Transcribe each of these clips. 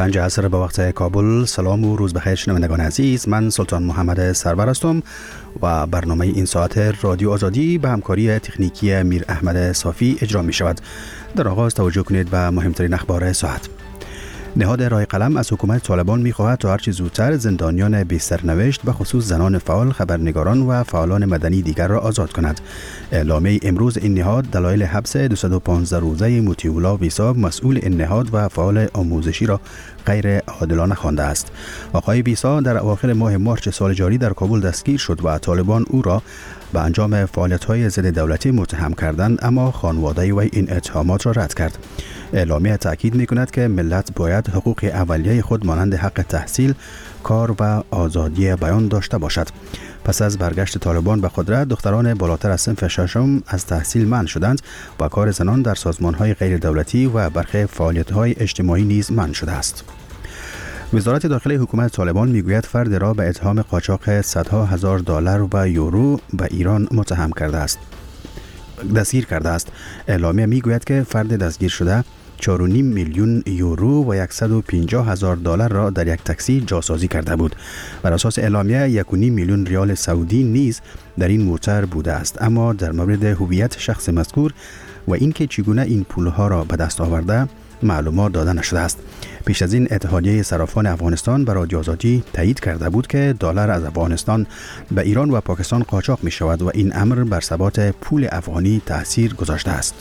5 عصر به وقت کابل. سلام و روز بخیر شنوندگان عزیز، من سلطان محمد سرور هستم و برنامه این ساعت رادیو آزادی به همکاری تکنیکی میر احمد صافی اجرا می شود. در آغاز توجه کنید به مهمترین اخبار ساعت. نهاد رای قلم از حکومت طالبان می خواهد تا هرچه زودتر زندانیان بی سرنوشت به خصوص زنان فعال، خبرنگاران و فعالان مدنی دیگر را آزاد کند. اعلامیه امروز این نهاد دلایل حبس 215 روزه مطیع ویسا مسئول این نهاد و فعال آموزشی را غیر عادلانه خوانده است. آقای ویسا در اواخر ماه مارس سال جاری در کابل دستگیر شد و طالبان او را به انجام فعالیت‌های ضد دولتی متهم کردند، اما خانواده وی این اتهامات را رد کرد. اعلامیه تاکید می‌کند که ملت باید حقوق اولیه خود مانند حق تحصیل، کار و آزادی بیان داشته باشد. پس از برگشت طالبان به قدرت، دختران بالاتر از صنف ششم از تحصیل منع شدند و کار زنان در سازمان‌های غیر دولتی و برخی فعالیت‌های اجتماعی نیز منع شده است. وزارت داخلی حکومت طالبان میگوید فرد را به اتهام قاچاق صدها هزار دلار و یورو به ایران متهم کرده است. دستگیر کرده است. اعلامیه میگوید که فرد دستگیر شده 4.5 میلیون یورو و 150,000 دلار را در یک تاکسی جاسازی کرده بود. بر اساس اعلامیه 1.5 میلیون ریال سعودی نیز در این موتر بوده است، اما در مورد هویت شخص مذکور و اینکه چگونه این پولها را به دست آورده معلومات داده نشده است. پیش از این اتحادیه صرافان افغانستان به رادیو آزادی تایید کرده بود که دلار از افغانستان به ایران و پاکستان قاچاق می شود و این امر بر ثبات پول افغانی تاثیر گذاشته است.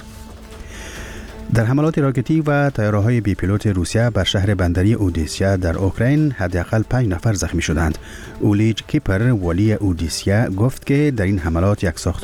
در حملات راکتی و طیاره‌های بی پیلوت روسیه بر شهر بندری اودیسا در اوکراین حداقل 5 نفر زخمی شدند. اولیج کیپر والی اودیسا گفت که در این حملات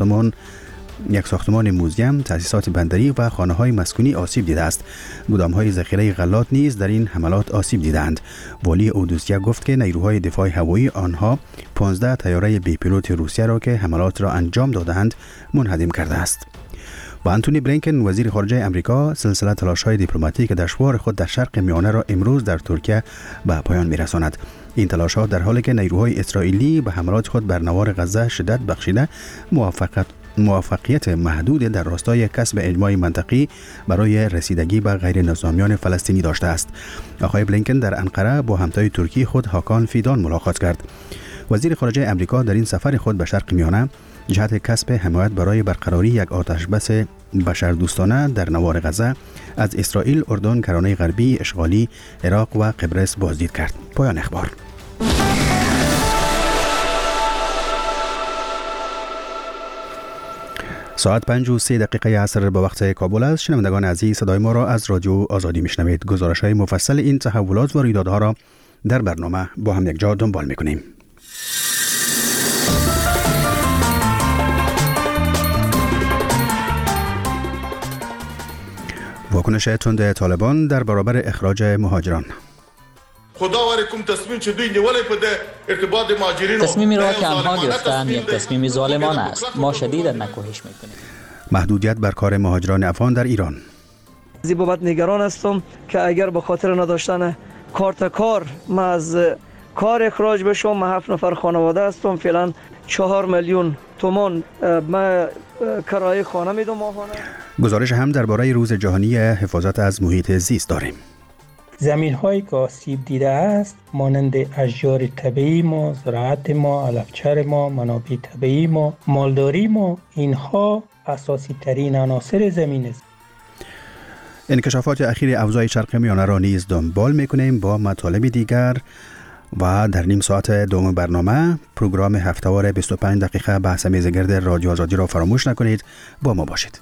یک ساختمان موزیم، تأسیسات بندری و خانه‌های مسکونی آسیب دیده است. گودام‌های ذخیره غلات نیز در این حملات آسیب دیدند. والی اودیسا گفت که نیروهای دفاع هوایی آنها 15 طیاره بی پیلوت روسیه را که حملات را انجام دادند منهدم کرده است. و آنتونی بلینکن وزیر خارجه امریکا سلسله تلاش‌های دیپلماتیک دشوار خود در شرق میانه را امروز در ترکیه به پایان می‌رساند. این تلاش‌ها در حالی که نیروهای اسرائیلی به حملات خود بر نوار غزه شدت بخشیده موفقیت محدود در راستای کسب اجماع منطقی برای رسیدگی به غیر نظامیان فلسطینی داشته است. آقای بلینکن در انقره با همتای ترکی خود هاکان فیدان ملاقات کرد. وزیر خارجه امریکا در این سفر خود به شرق میانه جهت کسب حمایت برای برقراری یک آتشبس بشردوستانه در نوار غزه از اسرائیل، اردن، کرانه غربی، اشغالی، عراق و قبرس بازدید کرد. پایان اخبار. ساعت 5:03 عصر به وقت کابل است. شنوندگان عزیز، صدای ما را از رادیو آزادی میشنوید. گزارش‌های مفصل این تحولات و رویدادها را در برنامه با هم یک جا دنبال میکنیم. واکنش تند طالبان در برابر اخراج مهاجران. تصمیمی را که آنها گرفتند یک تصمیم ظالمانه است. ما شدیداً نکوهش میکنیم. محدودیت بر کار مهاجران افغان در ایران. از این بابت نگران هستم که اگر به خاطر نداشتن کارت کار ما از کار اخراج بشم. ما 7 نفر خانواده هستم. فعلا 4 میلیون تومان ما کرایه خانه میدم ماهانه. گزارش هم درباره روز جهانی حفاظت از محیط زیست داریم. زمین‌هایی که آسیب دیده است مانند اشجار طبیعی ما، زراعت ما، علفچر ما، منابع طبیعی ما، مالداری ما، اینها اساسی ترین عناصر زمین است. انکشافات اخیر اوضاع شرق میانه را نیز دنبال میکنیم با مطالب دیگر و در نیم ساعت دوم برنامه پروگرام هفته‌وار 25 دقیقه بحث میزگرد رادیو آزادی را فراموش نکنید. با ما باشید.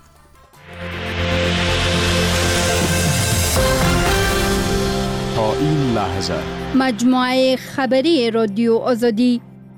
تا این لحظه مجموعه خبری رادیو آزادی.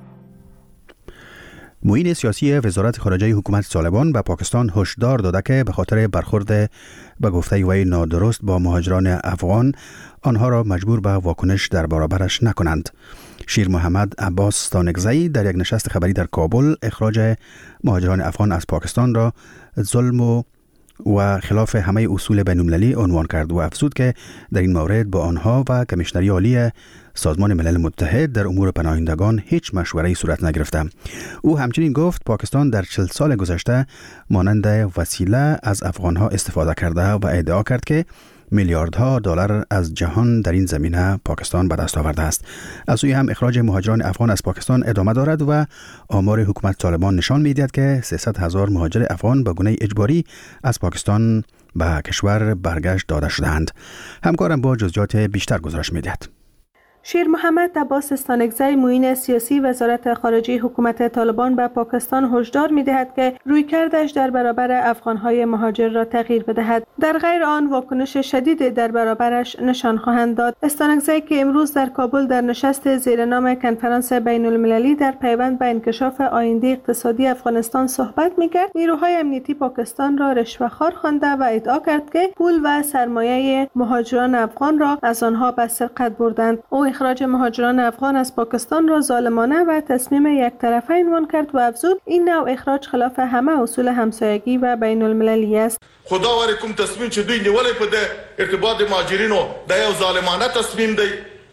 معین سیاسی وزارت خارجه حکومت طالبان به پاکستان هشدار داده که به خاطر برخورد به گفته وی نادرست با مهاجران افغان آنها را مجبور به واکنش در برابرش نکنند. شیر محمد عباس تانکزئی در یک نشست خبری در کابل اخراج مهاجران افغان از پاکستان را ظلم و خلاف همه اصول بین‌المللی عنوان کرد و افزود که در این مورد با آنها و کمیشنری عالی سازمان ملل متحد در امور پناهندگان هیچ مشوره‌ای صورت نگرفته. او همچنین گفت پاکستان در 40 سال گذشته مانند وسیله از افغانها استفاده کرده و ادعا کرد که میلیاردها دلار از جهان در این زمینه پاکستان به دست آورده است. از سوی هم اخراج مهاجران افغان از پاکستان ادامه دارد و آمار حکومت طالبان نشان می‌دهد که 300,000 مهاجر افغان به گونه اجباری از پاکستان به کشور برگشت داده شدند. همکارم با جزئیات بیشتر گزارش می‌دهد. شیر محمد عباس استانکزی معین سیاسی وزارت خارجه حکومت طالبان به پاکستان هشدار می‌دهد که رویکردش در برابر افغان‌های مهاجر را تغییر بدهد، در غیر آن واکنش شدید در برابرش نشان خواهند داد. استانکزی که امروز در کابل در نشست زیر نام کنفرانس بین‌المللی در پیوند به انکشاف آینده اقتصادی افغانستان صحبت می‌کرد، نیروهای امنیتی پاکستان را رشوه‌خوار خوانده و ادعا کرد که پول و سرمایه مهاجران افغان را از آنها به سرقت بردند. او اخراج مهاجران افغان از پاکستان را ظالمانه و تصمیم یک طرفه عنوان کرد و افزود این نوع اخراج خلاف همه اصول همسایگی و بین المللی است. خدا ورکوم تصمیم چې دوی نیولې په د ارتباط مهاجرینو د یو ظالمانه تصمیم دی.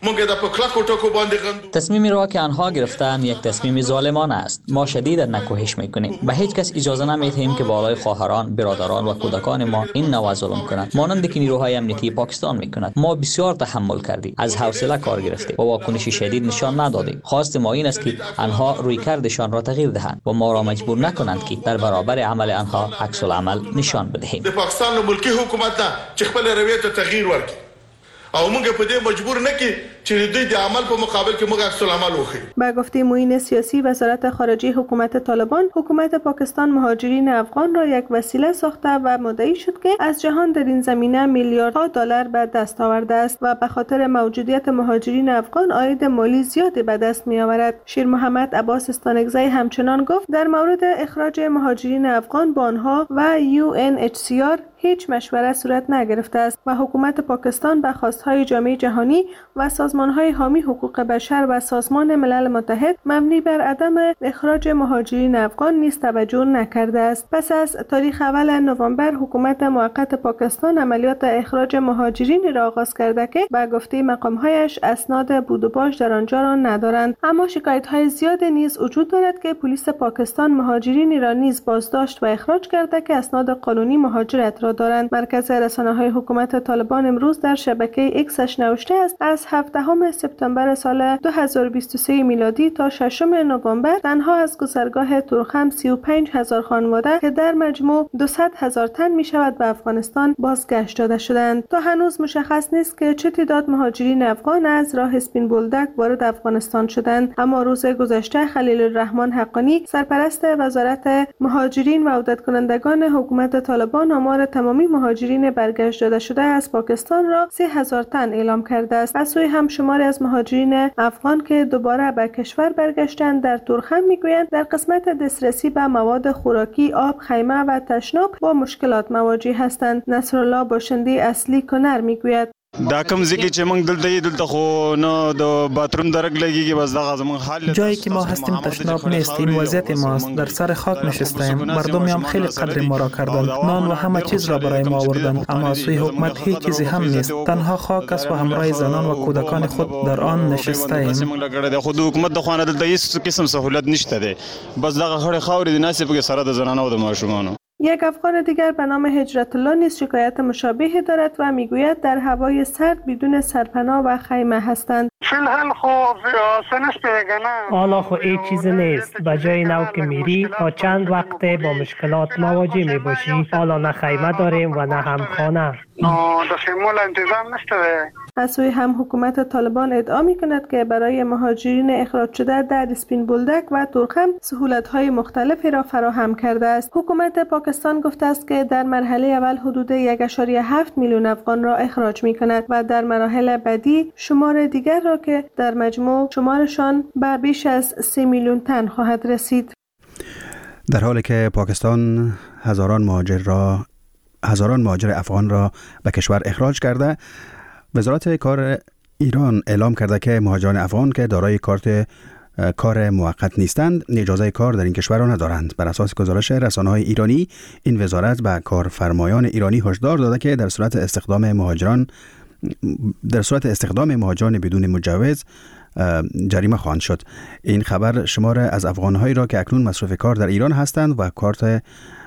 تصمیمی را که آنها گرفتند یک تصمیم ظالمانه است. ما شدیدا نکوهش میکنیم. به هیچ کس اجازه نمیدهیم که بالای خواهران، برادران و کودکان ما این نوع ظلم کنند، مانند که نیروهای امنیتی پاکستان میکنند. ما بسیار تحمل کردیم، از حوصله کار گرفتیم و واکنشی شدید نشان ندادیم. خواست ما این است که آنها رویکردشان را تغییر دهند و ما را مجبور نکنند که در برابر عمل آنها عکس العمل نشان بدهیم. د پاکستان ملکی حکومت نه چې خپل رویه تغییر ورکړي او موږ په دې مجبور نه کی چې دوی د عمل په مقابل کې موږ عکس العمل وکړو. با گفته معین سیاسی وزارت خارجه حکومت طالبان، حکومت پاکستان مهاجرین افغان را یک وسیله ساخته و مدعی شد که از جهان در این زمینه میلیاردها دلار به دست آورده است و به خاطر موجودیت مهاجرین افغان عاید مالی زیادی به دست می آورد. شیر محمد عباس استانکزی همچنان گفت در مورد اخراج مهاجرین افغان با آنها و UNHCR هیچ مشوره صورت نگرفته است و حکومت پاکستان به خواستهای جامعه جهانی و سازمانهای حامی حقوق بشر و سازمان ملل متحد مبنی بر عدم اخراج مهاجرین افغان نیز توجه نکرده است. پس از تاریخ اول نوامبر حکومت موقت پاکستان عملیات اخراج مهاجرین را آغاز کرده که به گفته مقامهایش اسناد بود و باش در آنجا را ندارند، اما شکایت‌های زیاد نیز وجود دارد که پلیس پاکستان مهاجرین را نیز بازداشت و اخراج کرده که اسناد قانونی مهاجرت را دارند. مرکز رسانه‌های حکومت طالبان امروز در شبکه ایکسش نوشته است از 17 سپتامبر سال 2023 میلادی تا 6 نوامبر تنها از گذرگاه تورخم 35,000 خانواده که در مجموع 200,000 تن می شود به افغانستان بازگشت داده شدند. تا هنوز مشخص نیست که چه تعداد مهاجرین افغان از راه اسپین بولدک وارد افغانستان شدند، اما روز گذشته خلیل الرحمن حقانی سرپرست وزارت مهاجرین و عودت کنندگان حکومت طالبان آمار تمامی مهاجرین برگشت داده شده از پاکستان را 30,000 تن اعلام کرده است. از سوی هم شماری از مهاجرین افغان که دوباره به کشور برگشتند در تورخم میگویند در قسمت دسترسی به مواد خوراکی، آب، خیمه و تشناب با مشکلات مواجه هستند. نصرالله باشندی اصلی کنر میگوید دا کوم ځای چې موږ دلته خو نه د باتروم درک لګیږي، بس دغه زموږ حال جایی که ما هستیم تشناب نیست. این وضعیت ماست. در سر خاک نشستیم. مردم هم خیلی قدر ما را کردند، نان و همه چیز را برای ما آوردند، اما از سوی حکومت هیچ چیزی هم نیست. تنها خاک است و همراه زنان و کودکان خود در آن نشسته ایم. خود حکومت د خوانه دلته هیڅ قسم سہولت نشته ده، بس دغه خړې خاورې د ناسې په سره د زنانو او د ماشومانو. یک افغان دیگر به نام هجرت الله نیز شکایت مشابهی دارد و میگوید در هوای سرد بدون سرپناه و خیمه هستند. حالا خو هیچ چیز نیست. به جای نو که میری تا چند وقت با مشکلات مواجه می باشی. حالا نه خیمه داریم و نه هم خانه. از سوی هم حکومت طالبان ادعا می کند که برای مهاجرین اخراج شده در اسپین بولدک و تورخم سهولت‌های مختلفی را فراهم کرده است. حکومت پاکستان گفته است که در مرحله اول حدود 1.7 میلیون افغان را اخراج می کند و در مراحل بعدی شمار دیگر را که در مجموع شمارشان به بیش از 3 میلیون تن خواهد رسید. در حالی که پاکستان هزاران مهاجر افغان را به کشور اخراج کرده، وزارت کار ایران اعلام کرده که مهاجران افغان که دارای کار موقت نیستند اجازه کار در این کشور را ندارند. بر اساس گزارش رسانه‌های ایرانی، این وزارت به کارفرمایان ایرانی هشدار داده که در صورت استخدام مهاجران بدون مجوز جریمه خواهند شد. این خبر شمار از افغان‌هایی را که اکنون مصروف کار در ایران هستند و کارت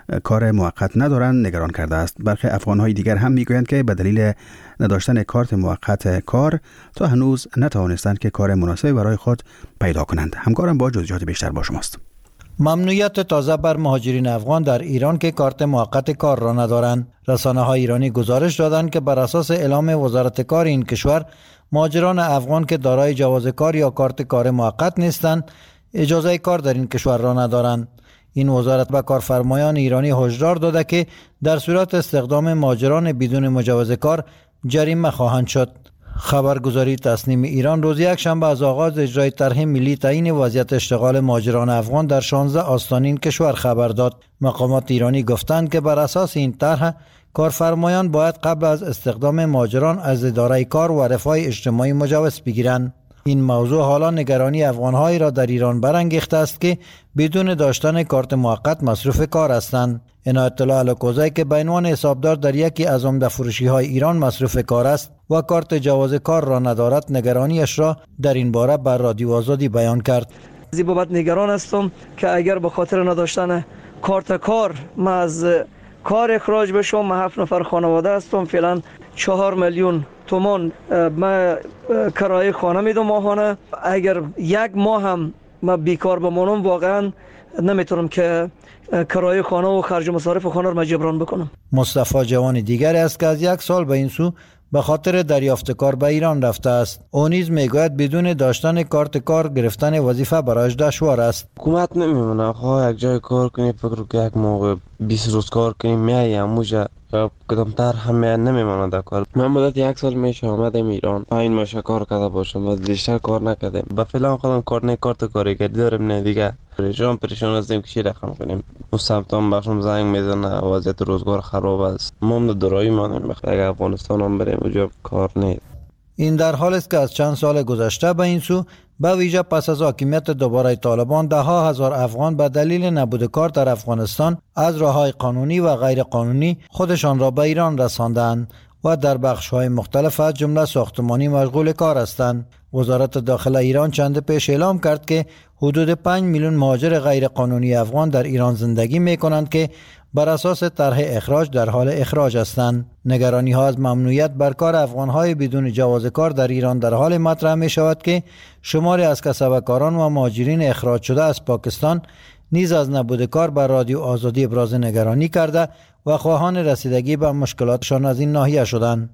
کار موقت ندارند نگران کرده است. برخی افغان‌های دیگر هم میگویند که به دلیل نداشتن کارت موقت کار تا هنوز نتوانستند که کار مناسب برای خود پیدا کنند. همکارم با جزئیات بیشتر با شماست. ممنوعیت تازه بر مهاجرین افغان در ایران که کارت موقت کار را ندارند. رسانه‌های ایرانی گزارش دادند که بر اساس اعلام وزارت کار این کشور، مهاجران افغان که دارای جواز کار یا کارت کار موقت نیستند اجازه کار در این کشور را ندارند. این وزارت به کارفرمایان ایرانی هشدار داده که در صورت استخدام مهاجران بدون مجوز کار جریمه خواهند شد. خبرگزاری تصنیم ایران روز یکشنبه از آغاز اجرای طرح ملی تعیین وضعیت اشتغال مهاجران افغان در 16 آستانین کشور خبر داد. مقامات ایرانی گفتند که بر اساس این طرح کارفرمایان باید قبل از استخدام مهاجران از اداره کار و رفاه اجتماعی مجوز بگیرند. این موضوع حالا نگرانی افغان‌هایی را در ایران برانگیخته است که بدون داشتن کارت موقت مصروف کار هستند. عنایت الله الکوزی که به عنوان حسابدار در یکی از عمده فروشی‌های ایران مصروف کار است و کارت جواز کار را ندارد، نگرانیش را در این باره بر رادیو آزادی بیان کرد. از این بابت نگران هستم که اگر به خاطر نداشتن کارت کار ما از کار اخراج بشم. ما 7 نفر خانواده هستم، فعلا 4 میلیون تومان ما کرایه خانه میدم ماهانه. اگر یک ماه هم ما بیکار بمانم واقعا نمیتونم که کرایه خانه و خرج مصارف خانه را جبران بکنم. مصطفی جوان دیگری است که از 1 سال به این سو به خاطر دریافت کار به ایران رفته است. او نیز میگوید بدون داشتن کارت کار گرفتن وظیفه برایش دشوار است. حکومت نمیمونه خواه یک جای کار کنی، فکر که یک موقع 20 روز کار کنی میایی اموجه کدامتر همه نمیمونه در کار. من مدت 1 سال میشه آمدم ایران، این ماشه کار کرده باشم و بیشتر کار نکردم. با فعلا خودم کارت کارگری دارم، نه دیگه پریشان هستیم که چی رقم کنیم. مستمتان بخشم زنگ میزنه وضعیت روزگار خراب است. ما درایی مانیم اگر افغانستان هم بریم اونجا کار نیست. این در حال است که از چند سال گذشته به این سو به ویژه پس از حاکمیت دوباره طالبان ده ها هزار افغان به دلیل نبود کار در افغانستان از راه‌های قانونی و غیر قانونی خودشان را به ایران رساندند و در بخش‌های مختلف از جمله ساختمانی مشغول کار هستند. وزارت داخله ایران چند پیش اعلام کرد که حدود 5 میلیون مهاجر غیر قانونی افغان در ایران زندگی می‌کنند که بر اساس طرح اخراج در حال اخراج هستند. نگرانی ها از ممنوعیت بر کار افغان‌های بدون جواز کار در ایران در حال مطرح می شود که شماری از کسبکاران و مهاجرین اخراج شده از پاکستان نیز از نبود کار بر رادیو آزادی ابراز نگرانی کرده و خواهان رسیدگی به مشکلاتشان از این ناحیه شدند.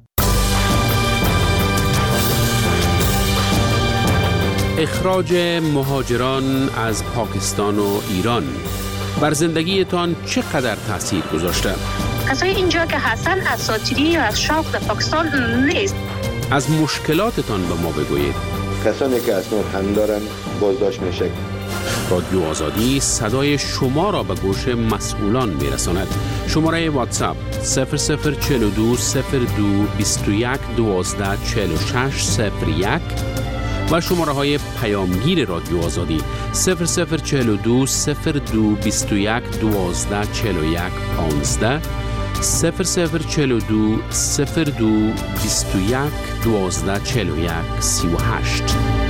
اخراج مهاجران از پاکستان و ایران بر زندگیتان چقدر تاثیر گذاشته؟ کسای اینجا که هستن اساطیری یا از شوق در پاکستان نیست. از مشکلاتتان به ما بگویید. کسانی که اسناد هم دارن بازداشت میشه. رادیو آزادی صدای شما را به گوش مسئولان میرساند. شماره واتساپ 0042 02 21 12 46 01 و شماره های پیامگیر رادیو آزادی 0042 02 21 12 41 15 0042 02 21 12 41 38.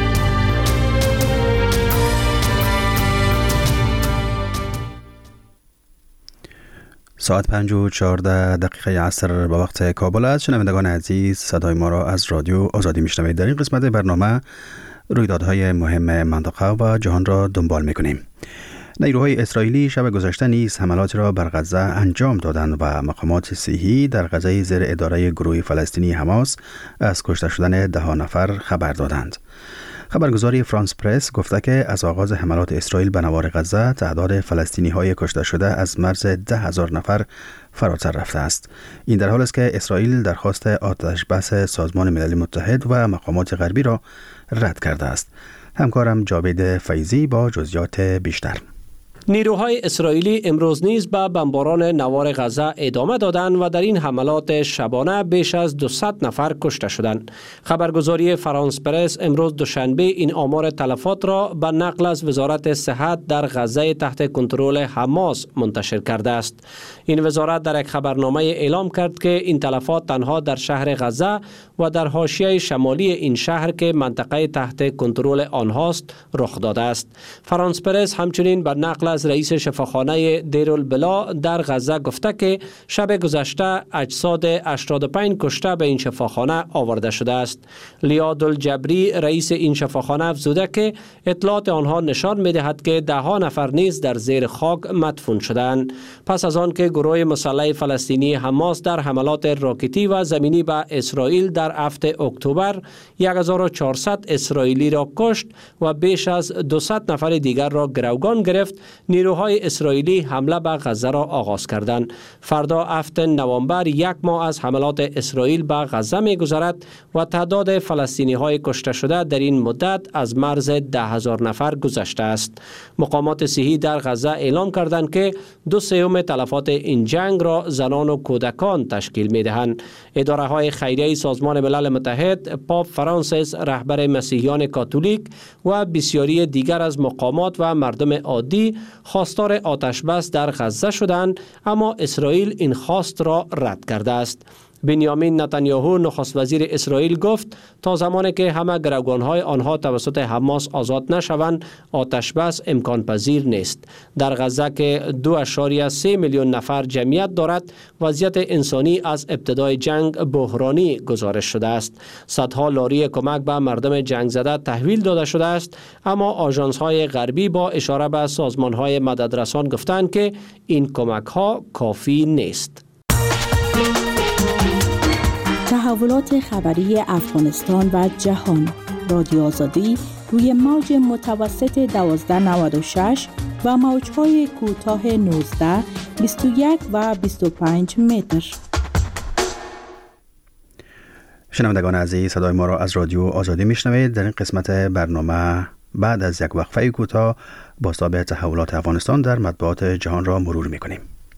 ساعت 5:14 عصر به وقت کابل است. شنوندگان عزیز، صدای ما را از رادیو آزادی میشنوید. در این قسمت برنامه رویدادهای مهم منطقه و جهان را دنبال میکنیم. نیروهای اسرائیلی شب گذشته نیز حملاتی را بر غزه انجام دادند و مقامات صحی در غزه زیر اداره گروه فلسطینی حماس از کشته شدن 10 نفر خبر دادند. خبرگزاری فرانس پرس گفته که از آغاز حملات اسرائیل به نوار غزه تعداد فلسطینی های کشته شده از مرز 10,000 نفر فراتر رفته است. این در حالی است که اسرائیل درخواست آتش بس سازمان ملل متحد و مقامات غربی را رد کرده است. همکارم جاوید فیضی با جزئیات بیشتر. نیروهای اسرائیلی امروز نیز به بمباران نوار غزه ادامه دادند و در این حملات شبانه بیش از 200 نفر کشته شدند. خبرگزاری فرانس پرس امروز دوشنبه این آمار تلفات را به نقل از وزارت صحت در غزه تحت کنترل حماس منتشر کرده است. این وزارت در یک خبرنامه اعلام کرد که این تلفات تنها در شهر غزه و در حاشیه شمالی این شهر که منطقه تحت کنترل آنهاست رخ داده است. فرانس پرس همچنین به نقل از رئیس شفاخانه دیرالبلا در غزه گفته که شب گذشته اجساد 85 کشته به این شفاخانه آورده شده است. لیاد الجبری رئیس این شفاخانه افزوده که اطلاعات آنها نشان می‌دهد که 10 نفر نیز در زیر خاک مدفون شدند. پس از آن که گروه مسلح فلسطینی حماس در حملات راکتی و زمینی به اسرائیل در 7 اکتبر 1400 اسرائیلی را کشت و بیش از 200 نفر دیگر را گروگان گرفت، نیروهای اسرائیلی حمله به غزه را آغاز کردند. فردا 7 نوامبر 1 ماه از حملات اسرائیل به غزه می‌گذرد و تعداد فلسطینی های کشته شده در این مدت از مرز 10,000 نفر گذشته است. مقامات صحی در غزه اعلام کردند که 2/3 تلفات این جنگ را زنان و کودکان تشکیل می‌دهند. اداره های خیریه سازمان ملل متحد، پاپ فرانسیس رهبر مسیحیان کاتولیک و بسیاری دیگر از مقامات و مردم عادی خواستار آتش بس در غزه شدند، اما اسرائیل این خواست را رد کرده است. بنیامین نتانیاهو نخست وزیر اسرائیل گفت تا زمانی که همه گروگان‌های آنها توسط حماس آزاد نشوند آتش بس امکان پذیر نیست. در غزه که 2.3 میلیون نفر جمعیت دارد، وضعیت انسانی از ابتدای جنگ بحرانی گزارش شده است. صدها لاری کمک به مردم جنگ زده تحویل داده شده است، اما آژانس‌های غربی با اشاره به سازمان‌های مددرسان گفتند که این کمک‌ها کافی نیست. تحولات خبری افغانستان و جهان. رادیو آزادی روی موج متوسط 1296 و موج‌های کوتاه 19، 21 و 25 متر. شنوندگان عزیز، صدای ما را از رادیو آزادی میشنوید. در این قسمت برنامه بعد از یک وقفه کوتاه بازتاب تحولات افغانستان در مطبوعات جهان را مرور میکنیم.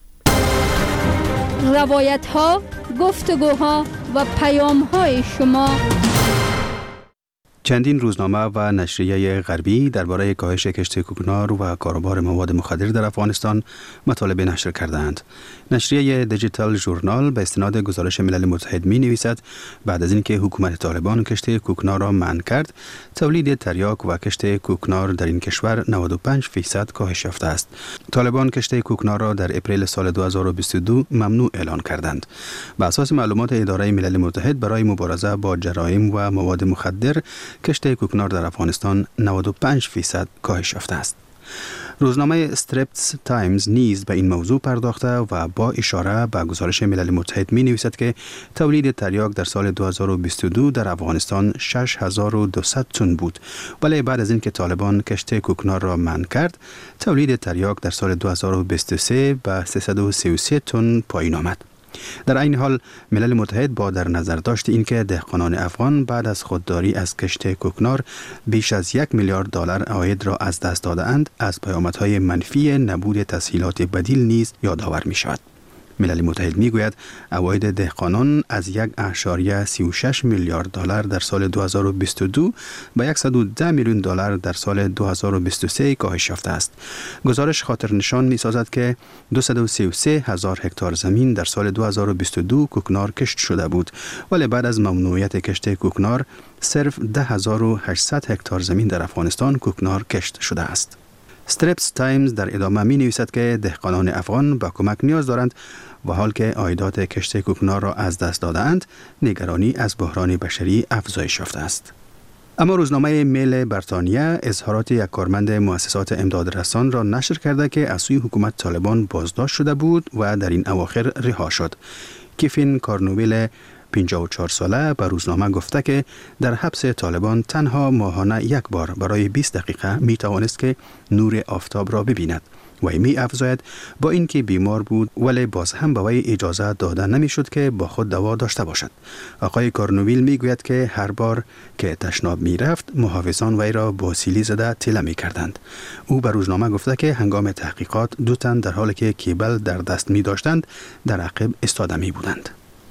روایت ها، گفتگوها و پیام های شما. چندین روزنامه و نشریه غربی درباره کاهش کشت کوکنار و کاروبار مواد مخدر در افغانستان مطالب نشر کردند. نشریه دیجیتال ژورنال به استناد گزارش ملل متحد می نویسد بعد از اینکه حکومت طالبان کشت کوکنار را منع کرد، تولید تریاک و کشت کوکنار در این کشور 95% کاهش یافته است. طالبان کشت کوکنار را در اپریل سال 2022 ممنوع اعلان کردند. بر اساس معلومات اداره ملل متحد برای مبارزه با جرایم و مواد مخدر، کشت کوکنار در افغانستان 95% کاهش یافته است. روزنامه استرپس تایمز نیز به این موضوع پرداخته و با اشاره به گزارش ملل متحد می نویسد که تولید تریاک در سال 2022 در افغانستان 6200 تن بود، ولی بعد از اینکه طالبان کشت کوکنار را منع کرد، تولید تریاک در سال 2023 به 333 تن پایین آمد. در این حال ملل متحد با در نظر داشت اینکه دهقانان افغان بعد از خودداری از کشت کوکنار بیش از 1 میلیارد دلار عاید را از دست داده‌اند، از پیامدهای منفی نبود تسهیلات بدیل نیز یادآور می شود. ملل متحد می گوید عواید دهقانان از 1.36 میلیارد دلار در سال 2022 به 110 میلیون دلار در سال 2023 کاهش یافته است. گزارش خاطر نشان می سازد که 233 هزار هکتار زمین در سال 2022 کوکنار کشت شده بود، ولی بعد از ممنوعیت کشت کوکنار صرف 10800 هکتار زمین در افغانستان کوکنار کشت شده است. استرپس تایمز در ادامه می نویسد که دهقانان افغان به کمک نیاز دارند و حال که عایدات کشت کوکنار را از دست داده‌اند، نگرانی از بحران بشری افزایش یافته است. اما روزنامه میل بریتانیا اظهارات یک کارمند مؤسسات امدادرسان را نشر کرده که از سوی حکومت طالبان بازداشت شده بود و در این اواخر رها شد. کیفین کارنویل 54 ساله به روزنامه گفته که در حبس طالبان تنها ماهانه یک بار برای 20 دقیقه می توانست که نور آفتاب را ببیند و می افزاید با اینکه بیمار بود ولی باز هم به وی اجازه داده نمی شد که با خود دوا داشته باشد. آقای کارنویل می گوید که هر بار که تشناب می رفت محافظان وی را با سیلی زده تله می کردند. او به روزنامه گفته که هنگام تحقیقات 2 تن در حالی که کیبل در دست می داشتند در عقب ایستاده می بودند.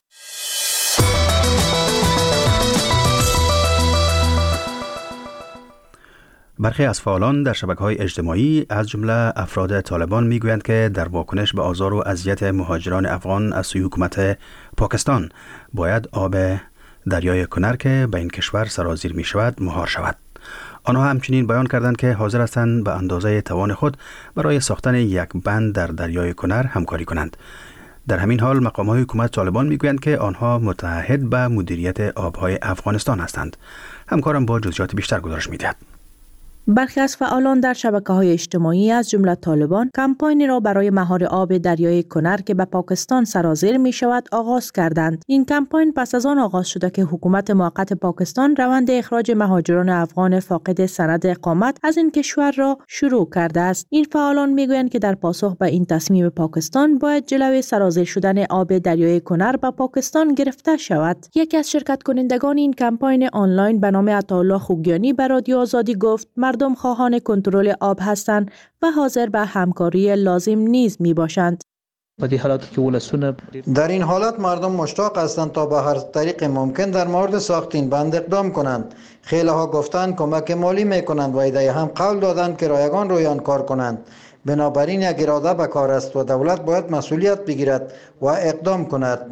برخی از فعالان در شبکه‌های اجتماعی از جمله افراد طالبان میگویند که در واکنش به آزار و اذیت مهاجران افغان از سوی حکومت پاکستان باید آب دریای کنر که به این کشور سرازیر می شود مهار شود. آنها همچنین بیان کردند که حاضر هستند به اندازه توان خود برای ساختن یک بند در دریای کنر همکاری کنند. در همین حال مقام‌های حکومت طالبان میگویند که آنها متعهد به مدیریت آبهای افغانستان هستند. همکارم با جزئیات بیشتر گزارش می‌دهد. برخی از فعالان در شبکه‌های اجتماعی از جمله طالبان کمپاینی را برای مهار آب دریای کنر که به پاکستان سرازیر می شود آغاز کردند. این کمپاین پس از آن آغاز شده که حکومت موقت پاکستان روند اخراج مهاجران افغان فاقد سند اقامت از این کشور را شروع کرده است. این فعالان میگویند که در پاسخ به این تصمیم پاکستان باید جلوی سرازیر شدن آب دریای کنر به پاکستان گرفته شود. یکی از شرکت کنندگان این کمپاین آنلاین به نام عطاالله خوگیانی به رادیو آزادی گفت مردم خواهان کنترل آب هستند و حاضر به همکاری لازم نیز می باشند. در این حالت مردم مشتاق هستند تا به هر طریق ممکن در مورد ساخت این بند اقدام کنند. خیلی ها گفتند کمک مالی می کنند و ایده هم قول دادند که رایگان روی آن کار کنند. بنابراین یک اراده به کار است و دولت باید مسئولیت بگیرد و اقدام کند.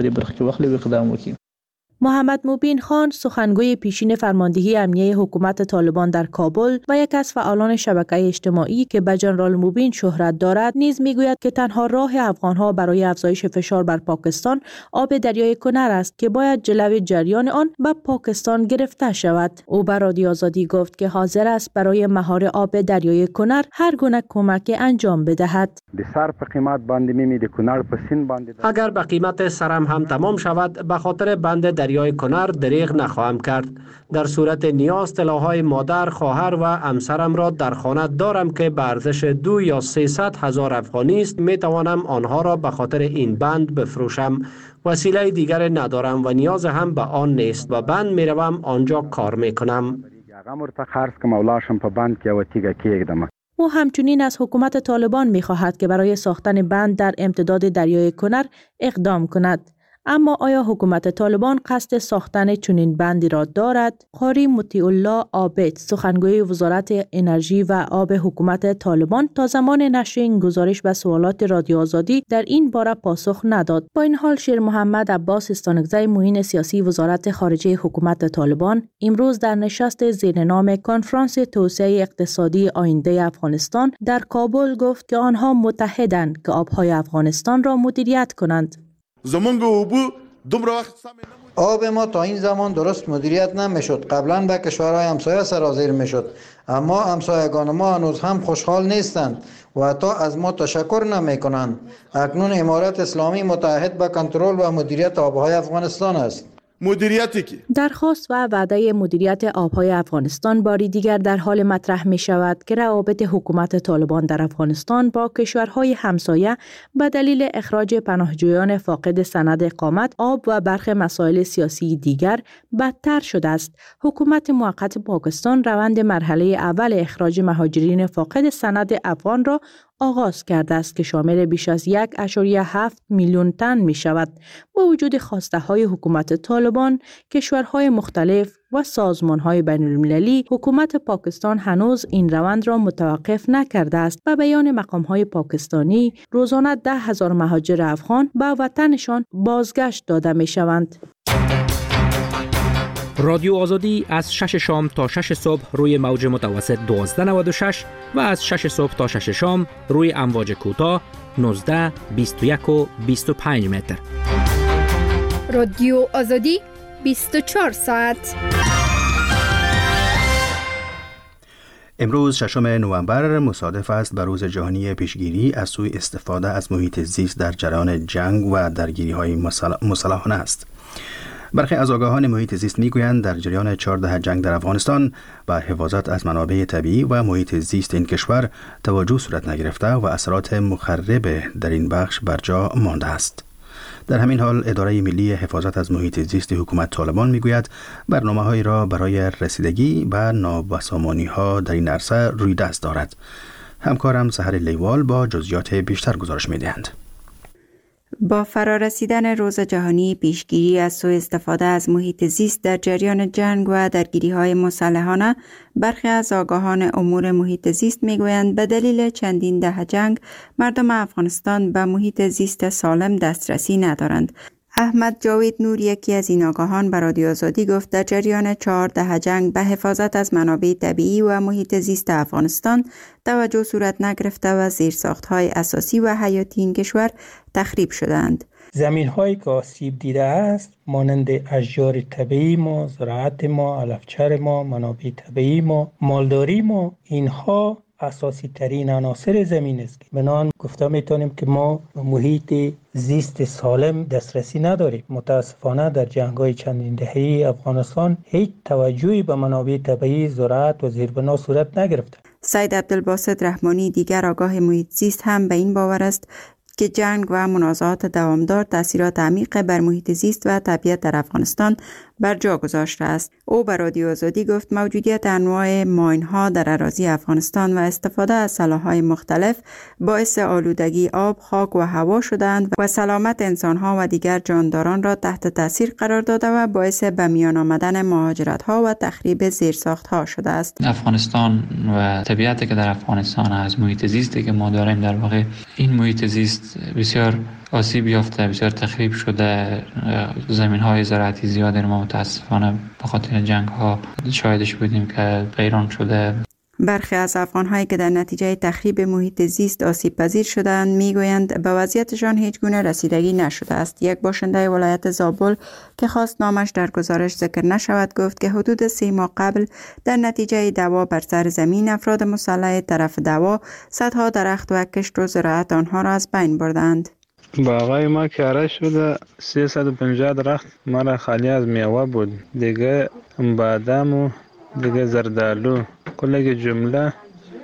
محمد مبین خان سخنگوی پیشین فرماندهی امنیه حکومت طالبان در کابل و یک از فعالان شبکه اجتماعی که به جنرال مبین شهرت دارد نیز میگوید که تنها راه افغانها برای افزایش فشار بر پاکستان آب دریای کنر است که باید جلوی جریان آن به پاکستان گرفته شود. او به رادیو آزادی گفت که حاضر است برای مهار آب دریای کنر هر گونه کمک انجام بدهد. اگر به قیمت سرم هم تمام شود به خاطر بند دریای کنر دریغ نخواهم کرد. در صورت نیاز طلاهای مادر، خواهر و همسرم را در خانه دارم که به ارزش 2 یا 300 هزار افغانی است. می توانم آنها را به خاطر این بند بفروشم. وسیله دیگر ندارم و نیاز هم به آن نیست و بند می روم آنجا کار می کنم. او همچنین از حکومت طالبان می خواهد که برای ساختن بند در امتداد دریای کنر اقدام کند. اما آیا حکومت طالبان قصد ساختن چنین بندی را دارد؟ قاری مطیع الله عابد، سخنگوی وزارت انرژی و آب حکومت طالبان، تا زمان نشر این گزارش به سوالات رادیو آزادی در این باره پاسخ نداد. با این حال شیر محمد عباس استانکزی معین سیاسی وزارت خارجه حکومت طالبان امروز در نشست زیرنام کنفرانس توسعه اقتصادی آینده افغانستان در کابل گفت که آنها متحدند که آبهای افغانستان را مدیریت کنند. آب ما تا این زمان درست مدیریت نمیشد. قبلا به کشورهای همسایه سرازیر میشد، اما همسایگان ما هنوز هم خوشحال نیستند و حتی از ما تشکر نمی کنند. اکنون امارت اسلامی متعهد به کنترل و مدیریت آبهای افغانستان است. درخواست و وعده مدیریت آبهای افغانستان باری دیگر در حال مطرح می شود که روابط حکومت طالبان در افغانستان با کشورهای همسایه به دلیل اخراج پناهجویان فاقد سند اقامت، آب و برخی مسائل سیاسی دیگر بدتر شده است. حکومت موقت پاکستان روند مرحله اول اخراج مهاجرین فاقد سند افغان را آغاز کرده است که شامل بیش از 1.7 میلیون تن می شود. با وجود خواسته های حکومت طالبان، کشورهای مختلف و سازمان های بین المللی، حکومت پاکستان هنوز این روند را متوقف نکرده است. به بیان مقام های پاکستانی، روزانه 10,000 مهاجر افغان به وطنشان بازگشت داده می شوند. رادیو آزادی از 6 شام تا 6 صبح روی موج متوسط 1296 و از 6 صبح تا 6 شام روی امواج کوتاه 19، 21 و 25 متر. رادیو آزادی 24 ساعت. امروز 6 نوامبر مصادف است با روز جهانی پیشگیری از سوء استفاده از محیط زیست در جریان جنگ و درگیری‌های مسلحانه است. برخی از آگاهان محیط زیست میگویند در جریان 14 جنگ در افغانستان و حفاظت از منابع طبیعی و محیط زیست این کشور توجه صورت نگرفته و اثرات مخرب در این بخش بر جا مانده است. در همین حال اداره ملی حفاظت از محیط زیست حکومت طالبان میگوید برنامه‌هایی را برای رسیدگی به نابسامانی‌ها در این عرصه روی دست دارد. همکارم سحر لیوال با جزئیات بیشتر گزارش می‌دهند. با فرارسیدن روز جهانی پیشگیری از سوء استفاده از محیط زیست در جریان جنگ و درگیری‌های مسلحانه، برخی از آگاهان امور محیط زیست می‌گویند به دلیل چندین دهه جنگ مردم افغانستان به محیط زیست سالم دسترسی ندارند. احمد جاوید نور، یکی از این آگاهان، به رادیو آزادی گفت در جریان 4 دهه جنگ به حفاظت از منابع طبیعی و محیط زیست افغانستان توجه صورت نگرفته و زیرساخت‌های اساسی و حیاتی این کشور تخریب شدند. زمین‌هایی که آسیب دیده است مانند اشجار طبیعی ما، زراعت ما، علفچر ما، منابع طبیعی ما، مالداری ما، اینها اساسی ترین عناصر زمین است. بنابراین گفته میتونیم که ما محیط زیست سالم دسترسی نداریم. متاسفانه در جنگ‌های چندین دهه‌ای افغانستان هیچ توجهی به منابع طبیعی، زراعت و زیربنا صورت نگرفته. سید عبدالباسط رحمانی، دیگر آگاه محیط زیست، هم به این باور است که جنگ و منازعات دوامدار تأثیرات عمیق بر محیط زیست و طبیعت در افغانستان بر جا گذاشته است. او به رادیو آزادی گفت موجودیت انواع ماین‌ها در اراضی افغانستان و استفاده از سلاح‌های مختلف باعث آلودگی آب، خاک و هوا شدند و سلامت انسان‌ها و دیگر جانداران را تحت تاثیر قرار داده و باعث به میان آمدن مهاجرت‌ها و تخریب زیرساخت‌ها شده است. افغانستان و طبیعتی که در افغانستان از محیط زیستی که ما داریم، در واقع این محیط زیست بسیار آسیب یافته، بسیار تخریب شده. زمین‌های زراعتی زیادی ما متاسفانه به خاطر جنگ‌ها شاهدش بودیم که ویران شده. برخی از افغان‌هایی که در نتیجه تخریب محیط زیست آسیب پذیر شدند میگویند به وضعیتشان هیچ گونه رسیدگی نشده است. یک باشنده ولایت زابل که خواست نامش در گزارش ذکر نشود گفت که حدود 3 ماه قبل در نتیجه دعوا بر سر زمین افراد مسلح طرف دعوا صدها درخت و کشت و زراعت آنها را از بین بردند. باغای ما کاره شده، 350 درخت ما خالی از میوه بود، دیگه بادام و دیگه زردالو، کل جمله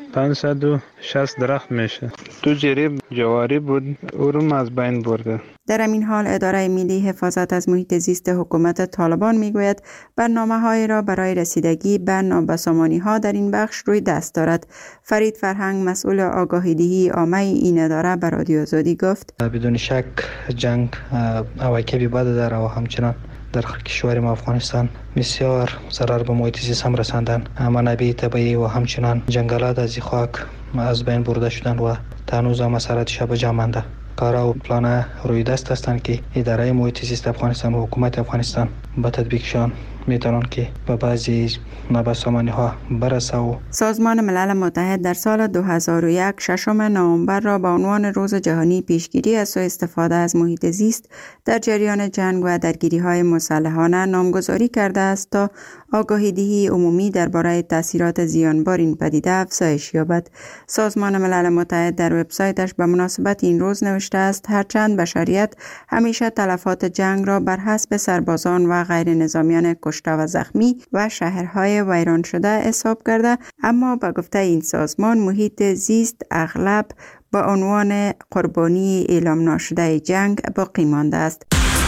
560 درخت میشه. تو جریب جواری بود، او رو از بین برده. در این حال اداره ملی حفاظت از محیط زیست حکومت طالبان میگوید برنامه‌هایی را برای رسیدگی به نابسامانی‌ها در این بخش روی دست دارد. فرید فرهنگ، مسئول آگاهی‌دهی عامه این اداره به رادیو آزادی گفت بدون شک جنگ عواقبی بد داره و همچنان در کشور ما افغانستان بسیار ضرر به محیط زیست هم رساندن. منابع طبیعی و همچنان جنگلات از خاک از بین برده شدن و هنوز هم اثراتش به جا مانده. کارا و پلان روی دست هستند که اداره محیط زیست افغانستان و حکومت افغانستان با تطبیقشان میتونن که به بعضی نابسامانی‌ها برسه. سازمان ملل متحد در سال 2001 ششم نوامبر را به عنوان روز جهانی پیشگیری از سوء استفاده از محیط زیست در جریان جنگ و درگیری‌های مسلحانه نامگذاری کرده است تا آگاهی‌دهی عمومی درباره تأثیرات زیانبار این پدیده افزایش یابد. سازمان ملل متحد در وبسایتش به مناسبت این روز نوشته است هرچند بشریت همیشه تلفات جنگ را بر حسب سربازان و غیر نظامیان کشته و زخمی و شهرهای ویران شده حساب کرده، اما به گفته این سازمان محیط زیست اغلب به عنوان قربانی اعلام نشده جنگ باقی مانده است.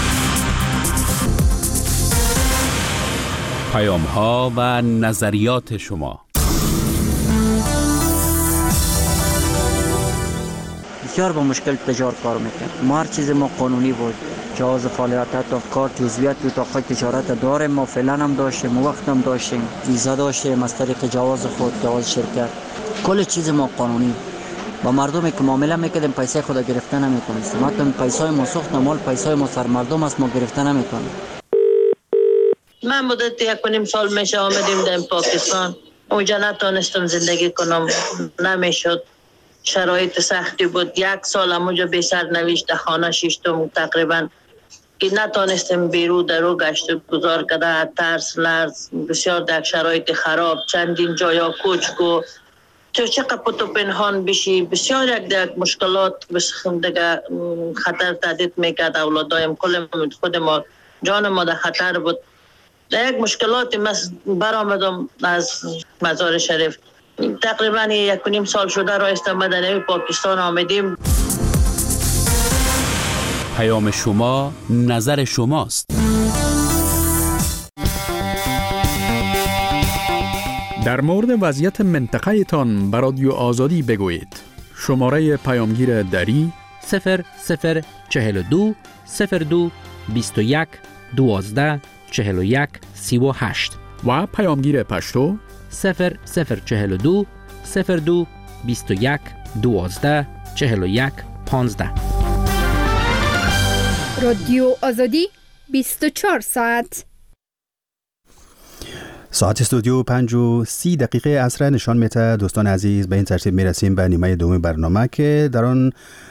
پیام‌ها و نظریات شما. بسیار با مشکل تجار کار میکنه. ما هر چیز ما قانونی بود، جواز فعالیت تا کار جزئیات تو تا تجارت داریم، ما فعلا هم داشتیم، وقت هم داشتیم، ویزا داشتیم از طریق جواز خود، جواز شرکت، کل چیز ما قانونی. با مردمی که معامله میکردیم پیسه خود گرفتن نمیتونستیم، حتی پیسای ما سوخت مال پیسای ما سر مردم است، ما گرفتن نمیتونیم. من مدت 1.5 سال میشه آمدیم در پاکستان، اونجا نتونستم زندگی کنم، نمیشد، شرایط سختی بود. 1 سال اونجا بی سرنوشت خانه شیشتم تقریبا که نتونستم بیرون درو گشت گذار کرده، ترس لرز بسیار در شرایط خراب، چندین جایا کوچ کو تو چقدر پتو پنهان بشی، بسیار یک مشکلات دیگه خطر تهدید میکرد. اولادایم کل خود ما جان ما در خطر بود. در یک مشکلاتی برآمدم از مزار شریف. تقریبا 1.5 سال شده رایست مدنی پاکستان آمدیم. پیام شما نظر شماست. در مورد وضعیت منطقه تان بر رادیو آزادی بگویید. شماره پیامگیر دری 0042 02 21 12 41 38 و پیامگیر پشتو 0042 02 21 12 41 15. رادیو آزادی 24 ساعت. ساعت استودیو 5:30 عصر نشان میده. دوستان عزیز، به این ترتیب میرسیم به نیمه دوم برنامه که در آن